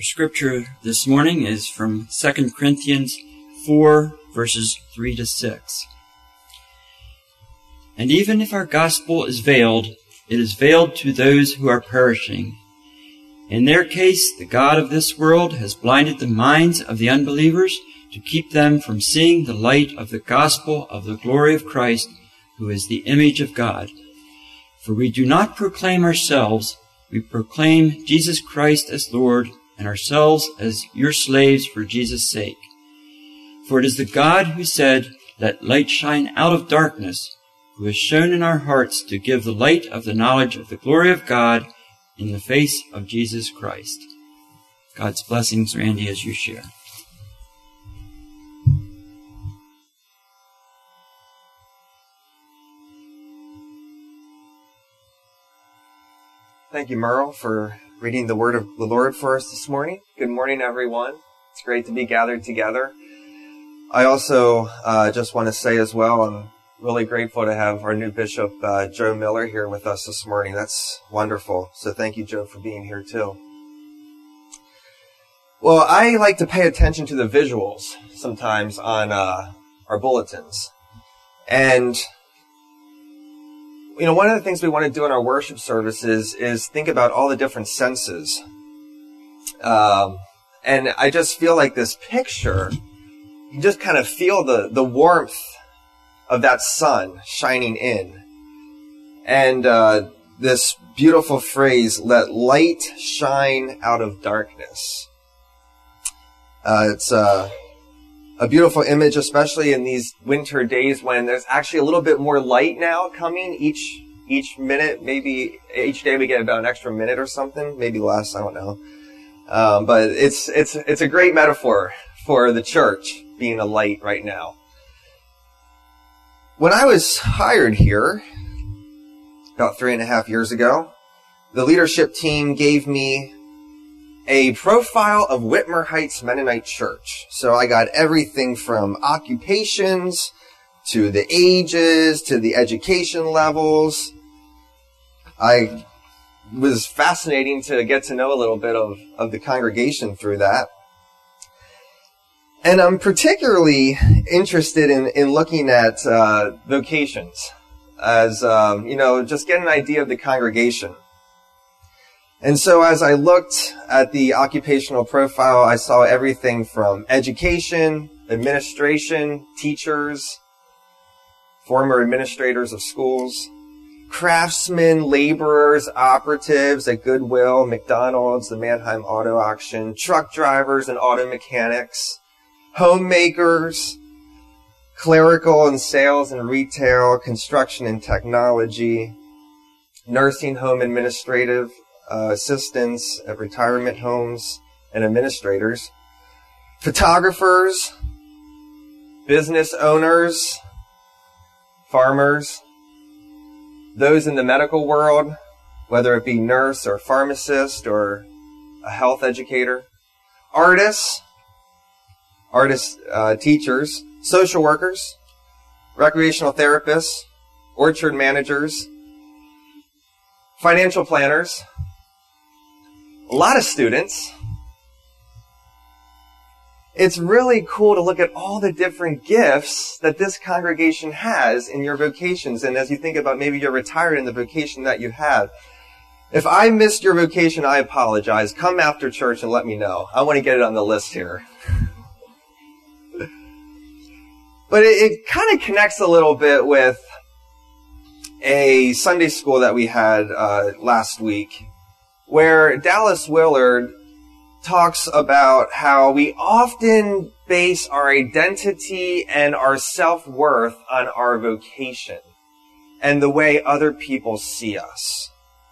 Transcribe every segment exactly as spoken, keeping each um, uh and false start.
Our scripture this morning is from Second Corinthians four, verses three to six. And even if our gospel is veiled, it is veiled to those who are perishing. In their case, the God of this world has blinded the minds of the unbelievers to keep them from seeing the light of the gospel of the glory of Christ, who is the image of God. For we do not proclaim ourselves, we proclaim Jesus Christ as Lord, and ourselves as your slaves for Jesus' sake. For it is the God who said, "Let light shine out of darkness," who has shown in our hearts to give the light of the knowledge of the glory of God in the face of Jesus Christ. God's blessings, Randy, as you share. Thank you, Merle, for reading the word of the Lord for us this morning. Good morning, everyone. It's great to be gathered together. I also uh, just want to say as well, I'm really grateful to have our new bishop, uh, Joe Miller, here with us this morning. That's wonderful. So thank you, Joe, for being here too. Well, I like to pay attention to the visuals sometimes on uh, our bulletins. And you know, one of the things we want to do in our worship services is think about all the different senses. Um, and I just feel like this picture, you just kind of feel the, the warmth of that sun shining in. And uh, this beautiful phrase, "Let light shine out of darkness." Uh, it's uh, a beautiful image, especially in these winter days when there's actually a little bit more light now coming each each minute. Maybe each day we get about an extra minute or something, maybe less, I don't know. Um, but it's it's it's a great metaphor for the church being a light right now. When I was hired here about three and a half years ago, the leadership team gave me a profile of Whitmer Heights Mennonite Church. So I got everything from occupations to the ages to the education levels. I was fascinating to get to know a little bit of, of the congregation through that. And I'm particularly interested in, in looking at uh, vocations as, um, you know, just get an idea of the congregation. And so as I looked at the occupational profile, I saw everything from education, administration, teachers, former administrators of schools, craftsmen, laborers, operatives at Goodwill, McDonald's, the Mannheim Auto Auction, truck drivers and auto mechanics, homemakers, clerical and sales and retail, construction and technology, nursing home administrative uh, assistants at retirement homes and administrators, photographers, business owners, farmers, those in the medical world, whether it be nurse or pharmacist or a health educator, artists, artists, uh, teachers, social workers, recreational therapists, orchard managers, financial planners, a lot of students. It's really cool to look at all the different gifts that this congregation has in your vocations. And as you think about maybe you're retired in the vocation that you have, if I missed your vocation, I apologize. Come after church and let me know. I want to get it on the list here. But it, it kind of connects a little bit with a Sunday school that we had uh, last week, where Dallas Willard talks about how we often base our identity and our self-worth on our vocation and the way other people see us.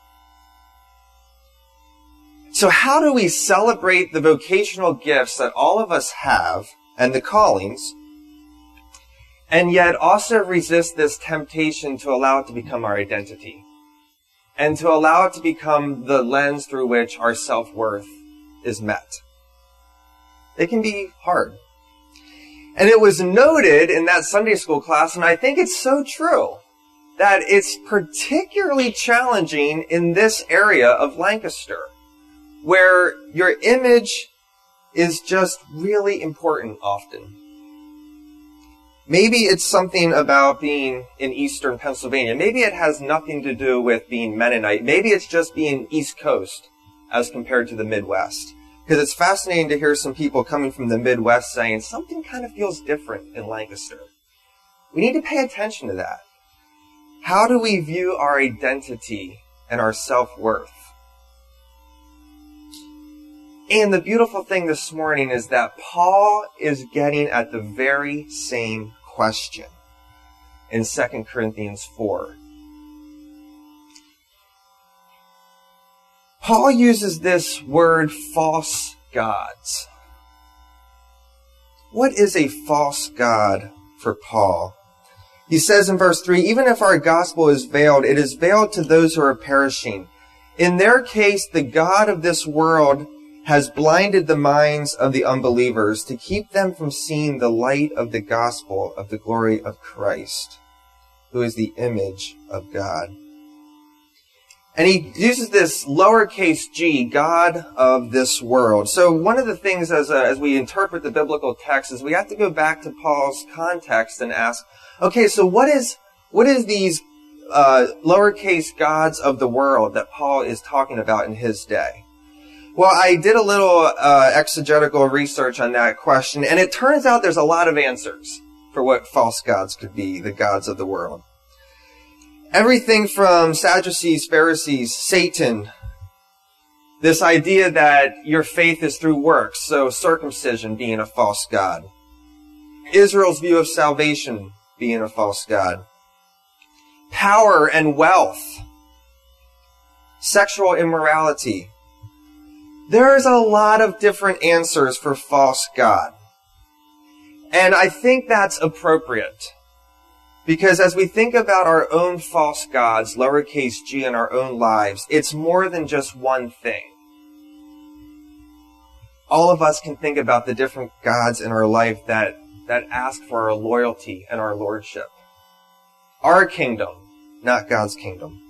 So how do we celebrate the vocational gifts that all of us have and the callings, and yet also resist this temptation to allow it to become our identity and to allow it to become the lens through which our self-worth is met? It can be hard. And it was noted in that Sunday school class, and I think it's so true, that it's particularly challenging in this area of Lancaster, where your image is just really important often. Maybe it's something about being in eastern Pennsylvania. Maybe it has nothing to do with being Mennonite. Maybe it's just being East Coast as compared to the Midwest. Because it's fascinating to hear some people coming from the Midwest saying something kind of feels different in Lancaster. We need to pay attention to that. How do we view our identity and our self-worth? And the beautiful thing this morning is that Paul is getting at the very same question in Second Corinthians four. Paul uses this word false gods. What is a false god for Paul? He says in verse three, even if our gospel is veiled, it is veiled to those who are perishing. In their case, the God of this world has blinded the minds of the unbelievers to keep them from seeing the light of the gospel of the glory of Christ, who is the image of God. And he uses this lowercase g, God of this world. So one of the things as, a, as we interpret the biblical text is we have to go back to Paul's context and ask, okay, so what is what is these uh, lowercase gods of the world that Paul is talking about in his day? Well, I did a little uh, exegetical research on that question, and it turns out there's a lot of answers for what false gods could be, the gods of the world. Everything from Sadducees, Pharisees, Satan, this idea that your faith is through works, so circumcision being a false god. Israel's view of salvation being a false god. Power and wealth. Sexual immorality. There's a lot of different answers for false god. And I think that's appropriate. Because as we think about our own false gods, lowercase g, in our own lives, it's more than just one thing. All of us can think about the different gods in our life that, that ask for our loyalty and our lordship. Our kingdom, not God's kingdom.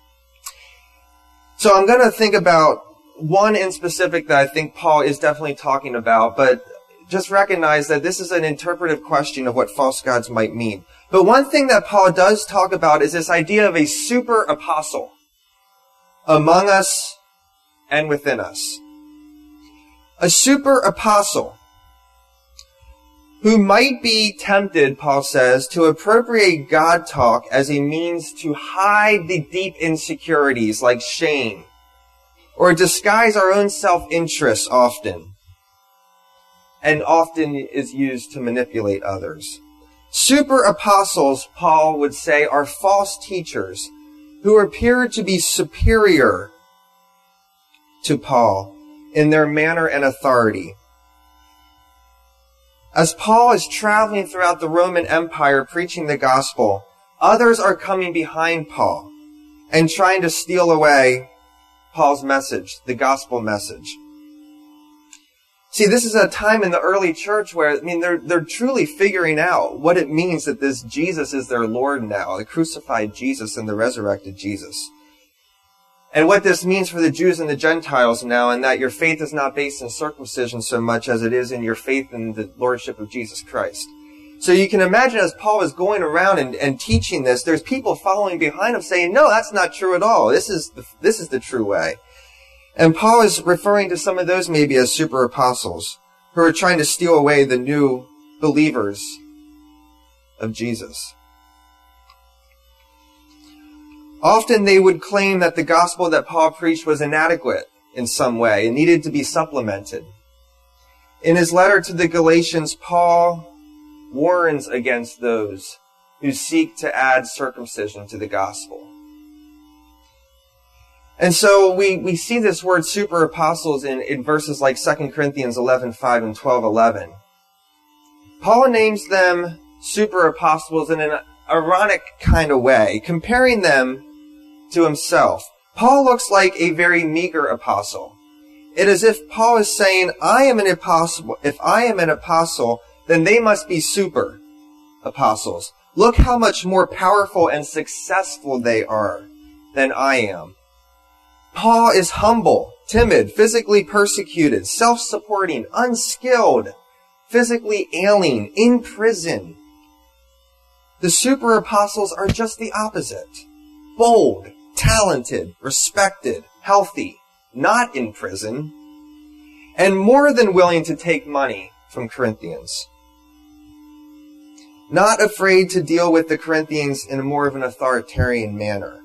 So I'm going to think about one in specific that I think Paul is definitely talking about, but just recognize that this is an interpretive question of what false gods might mean. But one thing that Paul does talk about is this idea of a super apostle among us and within us. A super apostle who might be tempted, Paul says, to appropriate God talk as a means to hide the deep insecurities like shame, or disguise our own self-interest often, and often is used to manipulate others. Super apostles, Paul would say, are false teachers who appear to be superior to Paul in their manner and authority. As Paul is traveling throughout the Roman Empire preaching the gospel, others are coming behind Paul and trying to steal away Paul's message, the gospel message. See, this is a time in the early church where, I mean, they're, they're truly figuring out what it means that this Jesus is their Lord now, the crucified Jesus and the resurrected Jesus. And what this means for the Jews and the Gentiles now, and that your faith is not based in circumcision so much as it is in your faith in the Lordship of Jesus Christ. So you can imagine as Paul is going around and, and teaching this, there's people following behind him saying, no, that's not true at all. This is the, this is the true way. And Paul is referring to some of those maybe as super apostles who are trying to steal away the new believers of Jesus. Often they would claim that the gospel that Paul preached was inadequate in some way and needed to be supplemented. In his letter to the Galatians, Paul warns against those who seek to add circumcision to the gospel. And so we, we see this word super apostles in, in verses like Second Corinthians eleven five and twelve eleven. Paul names them super apostles in an ironic kind of way, comparing them to himself. Paul looks like a very meager apostle. It is as if Paul is saying, I am an apostle. If I am an apostle, then they must be super apostles. Look how much more powerful and successful they are than I am. Paul is humble, timid, physically persecuted, self-supporting, unskilled, physically ailing, in prison. The super apostles are just the opposite. Bold, talented, respected, healthy, not in prison, and more than willing to take money from Corinthians. Not afraid to deal with the Corinthians in a more of an authoritarian manner.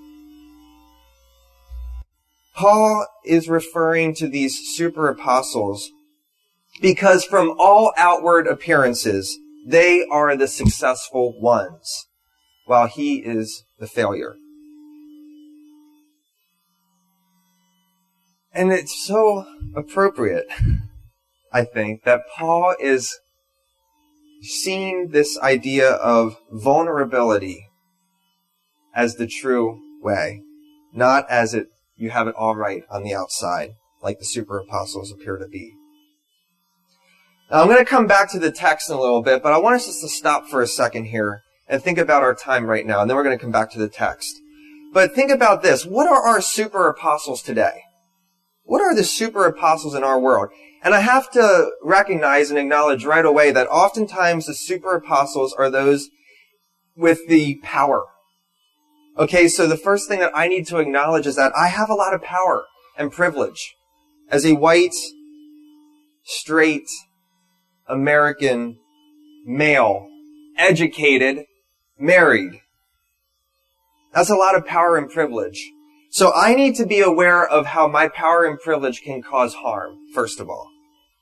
Paul is referring to these super apostles because from all outward appearances, they are the successful ones, while he is the failure. And it's so appropriate, I think, that Paul is seeing this idea of vulnerability as the true way, not as it you have it all right on the outside, like the super apostles appear to be. Now, I'm going to come back to the text in a little bit, but I want us just to stop for a second here and think about our time right now, and then we're going to come back to the text. But think about this. What are our super apostles today? What are the super apostles in our world? And I have to recognize and acknowledge right away that oftentimes the super apostles are those with the power. Okay, so the first thing that I need to acknowledge is that I have a lot of power and privilege as a white, straight, American, male, educated, married. That's a lot of power and privilege. So I need to be aware of how my power and privilege can cause harm, first of all.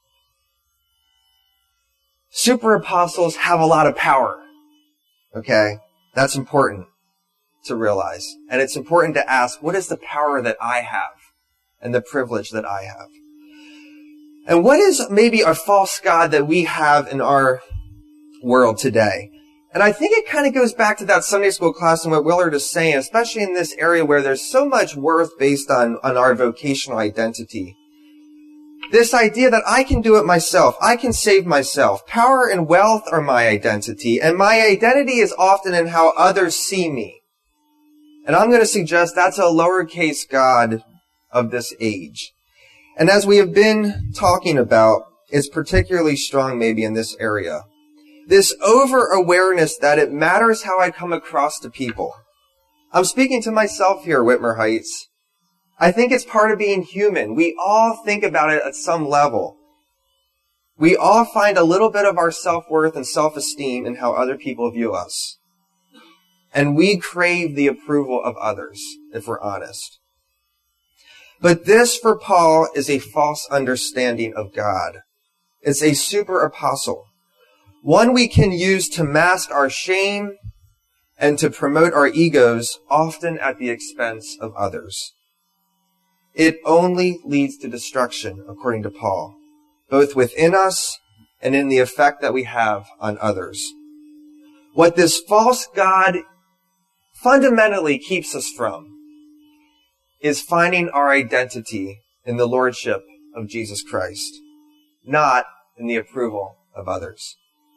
Super apostles have a lot of power. Okay? That's important to realize. And it's important to ask, what is the power that I have and the privilege that I have? And what is maybe a false god that we have in our world today? And I think it kind of goes back to that Sunday school class and what Willard is saying, especially in this area where there's so much worth based on, on our vocational identity. This idea that I can do it myself, I can save myself. Power and wealth are my identity, and my identity is often in how others see me. And I'm going to suggest that's a lowercase god of this age. And as we have been talking about, it's particularly strong maybe in this area. This over-awareness that it matters how I come across to people. I'm speaking to myself here, Whitmer Heights. I think it's part of being human. We all think about it at some level. We all find a little bit of our self-worth and self-esteem in how other people view us. And we crave the approval of others, if we're honest. But this, for Paul, is a false understanding of God. It's a super apostle. One we can use to mask our shame and to promote our egos, often at the expense of others. It only leads to destruction, according to Paul, both within us and in the effect that we have on others. What this false god fundamentally keeps us from is finding our identity in the lordship of Jesus Christ, not in the approval of others.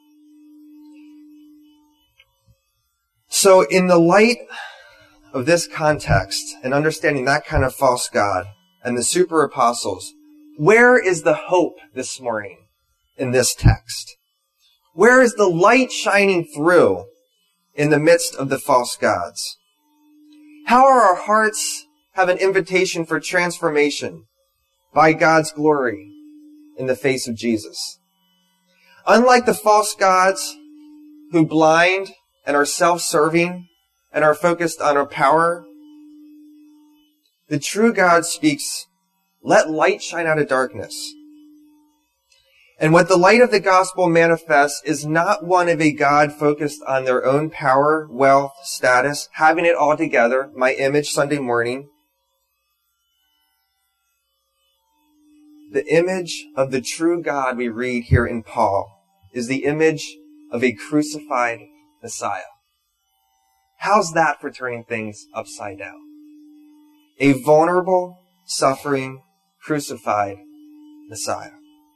So in the light of this context and understanding that kind of false god and the super apostles, where is the hope this morning in this text? Where is the light shining through in the midst of the false gods? How are our hearts have an invitation for transformation by God's glory in the face of Jesus? Unlike the false gods who blind and are self-serving and are focused on our power, the true God speaks, let light shine out of darkness. And what the light of the gospel manifests is not one of a God focused on their own power, wealth, status, having it all together, my image Sunday morning. The image of the true God we read here in Paul is the image of a crucified Messiah. How's that for turning things upside down? A vulnerable, suffering, crucified Messiah.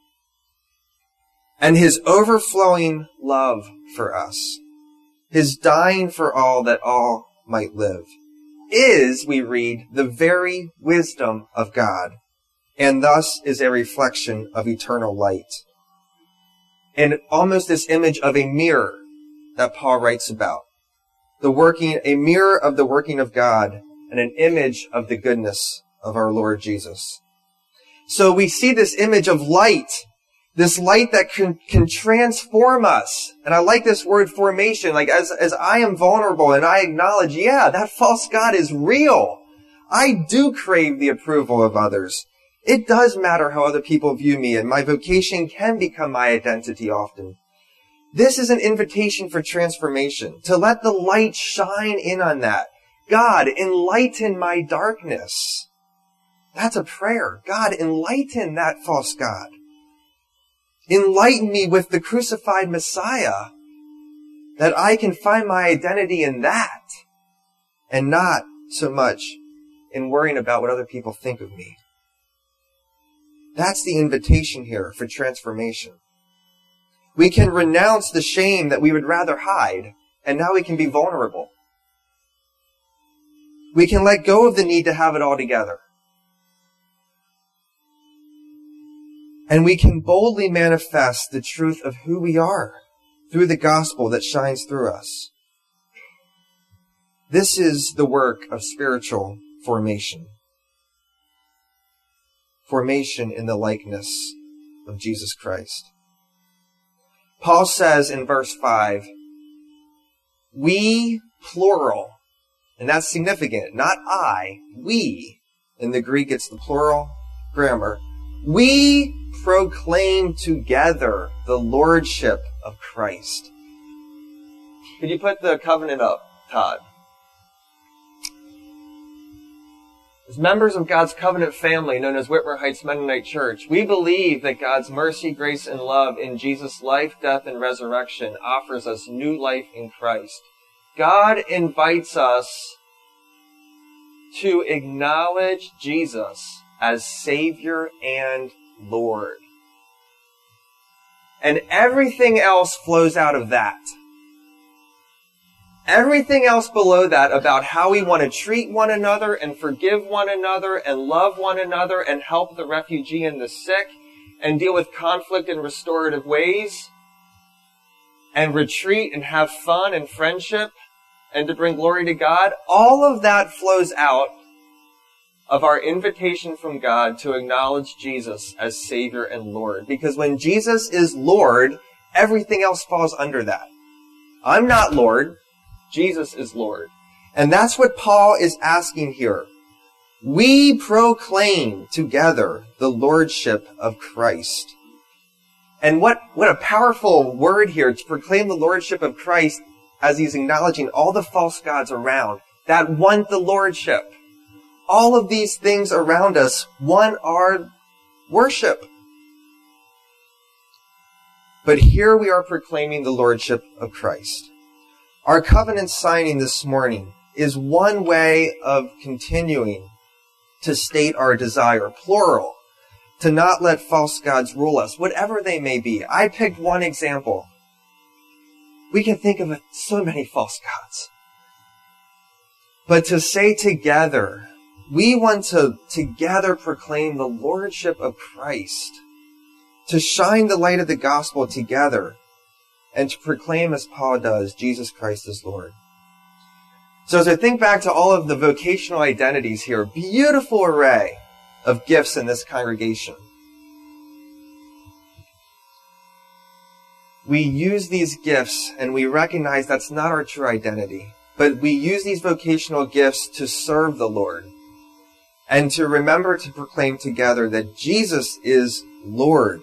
And his overflowing love for us, his dying for all that all might live, is, we read, the very wisdom of God, and thus is a reflection of eternal light. And almost this image of a mirror that Paul writes about. The working, a mirror of the working of God, and an image of the goodness of our Lord Jesus. So we see this image of light, this light that can, can transform us. And I like this word formation. Like as, as I am vulnerable and I acknowledge, yeah, that false God is real. I do crave the approval of others. It does matter how other people view me, and my vocation can become my identity often. This is an invitation for transformation, to let the light shine in on that. God, enlighten my darkness. That's a prayer. God, enlighten that false God. Enlighten me with the crucified Messiah, that I can find my identity in that, and not so much in worrying about what other people think of me. That's the invitation here for transformation. We can renounce the shame that we would rather hide, and now we can be vulnerable. We can let go of the need to have it all together. And we can boldly manifest the truth of who we are through the gospel that shines through us. This is the work of spiritual formation. Formation in the likeness of Jesus Christ. Paul says in verse five, we, plural, and that's significant, not I, we. In the Greek, it's the plural grammar. We proclaim together the lordship of Christ. Could you put the covenant up, Todd? As members of God's covenant family known as Whitmer Heights Mennonite Church, we believe that God's mercy, grace, and love in Jesus' life, death, and resurrection offers us new life in Christ. God invites us to acknowledge Jesus as Savior and Lord. And everything else flows out of that. Everything else below that about how we want to treat one another and forgive one another and love one another and help the refugee and the sick and deal with conflict in restorative ways and retreat and have fun and friendship and to bring glory to God, all of that flows out of our invitation from God to acknowledge Jesus as Savior and Lord. Because when Jesus is Lord, everything else falls under that. I'm not Lord. Jesus is Lord. And that's what Paul is asking here. We proclaim together the lordship of Christ. And what, what a powerful word here to proclaim the lordship of Christ as he's acknowledging all the false gods around that want the lordship. All of these things around us want our worship. But here we are proclaiming the lordship of Christ. Our covenant signing this morning is one way of continuing to state our desire, plural, to not let false gods rule us, whatever they may be. I picked one example. We can think of so many false gods. But to say together, we want to together proclaim the lordship of Christ, to shine the light of the gospel together, and to proclaim, as Paul does, Jesus Christ is Lord. So as I think back to all of the vocational identities here, beautiful array of gifts in this congregation. We use these gifts and we recognize that's not our true identity, but we use these vocational gifts to serve the Lord and to remember to proclaim together that Jesus is Lord.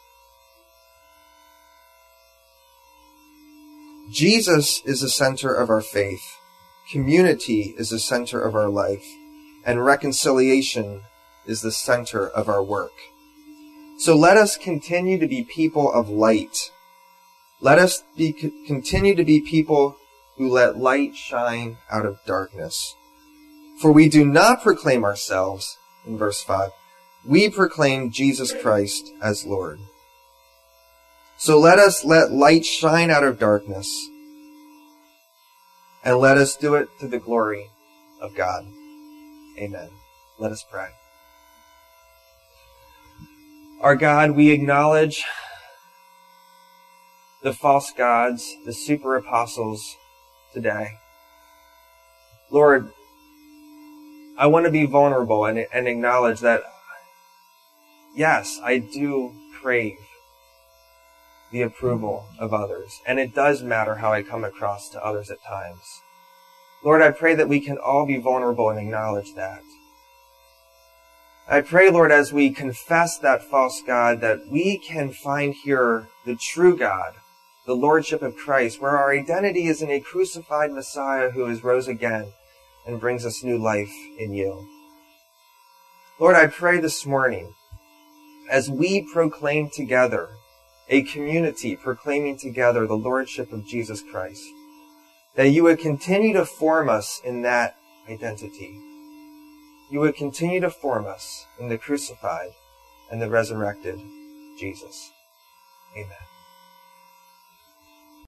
Jesus is the center of our faith. Community is the center of our life. And reconciliation is the center of our work. So let us continue to be people of light. Let us be, continue to be people who let light shine out of darkness. For we do not proclaim ourselves, in verse five, we proclaim Jesus Christ as Lord. So let us let light shine out of darkness, and let us do it to the glory of God. Amen. Let us pray. Our God, we acknowledge the false gods, the super apostles today. Lord, I want to be vulnerable and, and acknowledge that, yes, I do crave the approval of others. And it does matter how I come across to others at times. Lord, I pray that we can all be vulnerable and acknowledge that. I pray, Lord, as we confess that false God, that we can find here the true God, the Lordship of Christ, where our identity is in a crucified Messiah who has rose again and brings us new life in you. Lord, I pray this morning, as we proclaim together, a community proclaiming together the Lordship of Jesus Christ, that you would continue to form us in that identity. You would continue to form us in the crucified and the resurrected Jesus. Amen.